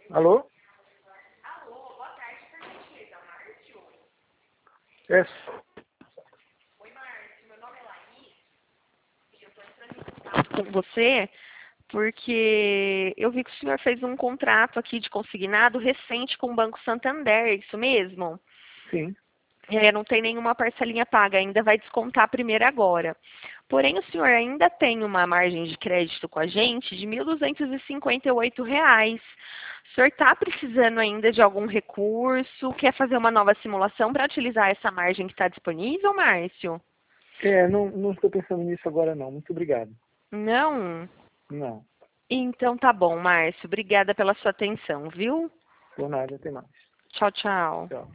Alô? Alô, boa tarde, por gentileza, Márcio? É. Oi, Márcio, meu nome é Laís e eu estou entrando em contato com você porque eu vi que o senhor fez um contrato aqui de consignado recente com o Banco Santander, é isso mesmo? Sim. Não tem nenhuma parcelinha paga, ainda vai descontar a primeira agora. Porém, o senhor ainda tem uma margem de crédito com a gente de R$ 1.258. O senhor está precisando ainda de algum recurso? Quer fazer uma nova simulação para utilizar essa margem que está disponível, Márcio? Não estou pensando nisso agora não. Muito obrigado. Não? Não. Então tá bom, Márcio. Obrigada pela sua atenção, viu? Por nada, até mais. Tchau, tchau. Tchau.